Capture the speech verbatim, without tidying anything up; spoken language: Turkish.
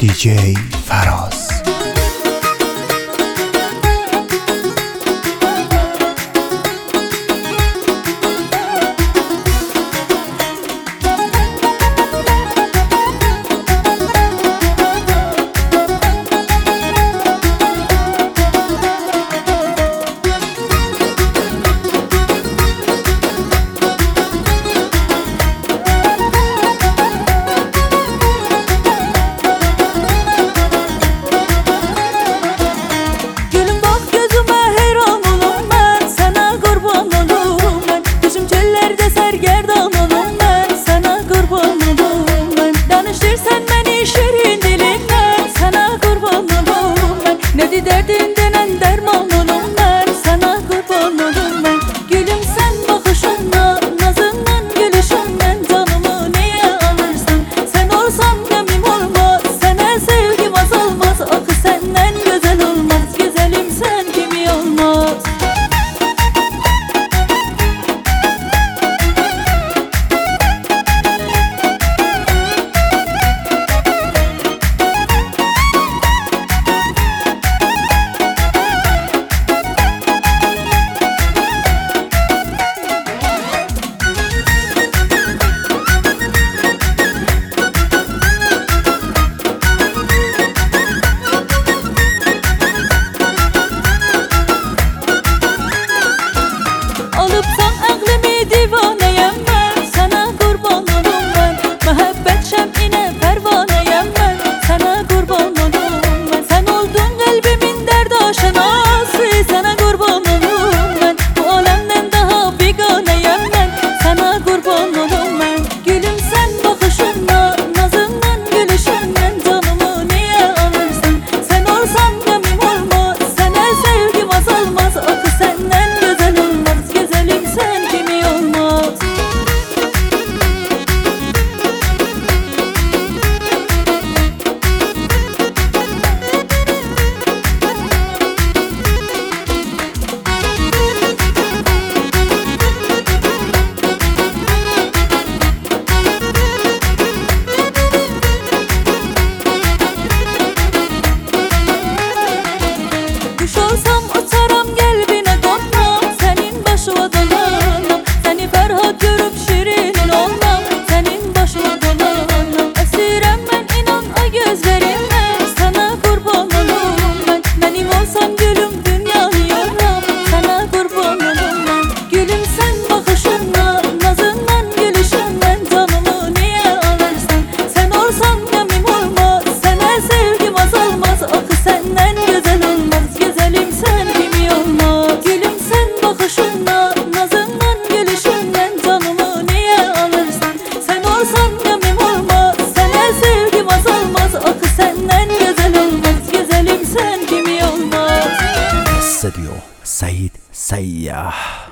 دی جی فراز. Derdin denen dermanım ben, sana kurban olurum ben. Gülüm sen bakışınla, nazından gülüşünden canımı niye alırsın? Sen olsan gemim olmaz, sana sevgim azalmaz. Akı senden güzel olmaz, güzelim sen kimi olmaz. Alıpsan aklımı divaneyem ben, sana kurban olurum ben. Muhabbet şemine pervaneyem ben, sana kurban olurum ben. Sen oldun kalbimin derd aşinası, sana kurban olurum ben. Bu alemden daha biganeyem ben, sana kurban olurum ben. Gülüm sen bakışınla, nazından gülüşünden canımı niye alırsın? Sen olsan gemim olmaz, sana sevgim azalmaz. Akı senden güzel olmaz, güzelim sen kimi olmaz. Kuş olsam uçaram kalbine konmam, senin başına dolanam. Seni Ferhat görüp şirinin olmam, senin başına dolanam. Esirem ben inan o gözlerime, sana kurban olurum ben. Benim olsan gülüm dünyayı yoram, sana kurban olurum ben. Gülüm sen bakışınla, nazından gülüşünden canımı niye alırsın? Sen olsan gemim olmaz, sana sevgim azalmaz. Akı senden güzel olmaz, güzelim sen kimi olmaz. Gülüm sen bakışınla, nazından gülüşünden canımı niye alırsın? Sen olsan gemim olmaz, sana sevgim azalmaz. Akı senden güzel olmaz, güzelim sen kimi olmaz. استديو سعيد سياح.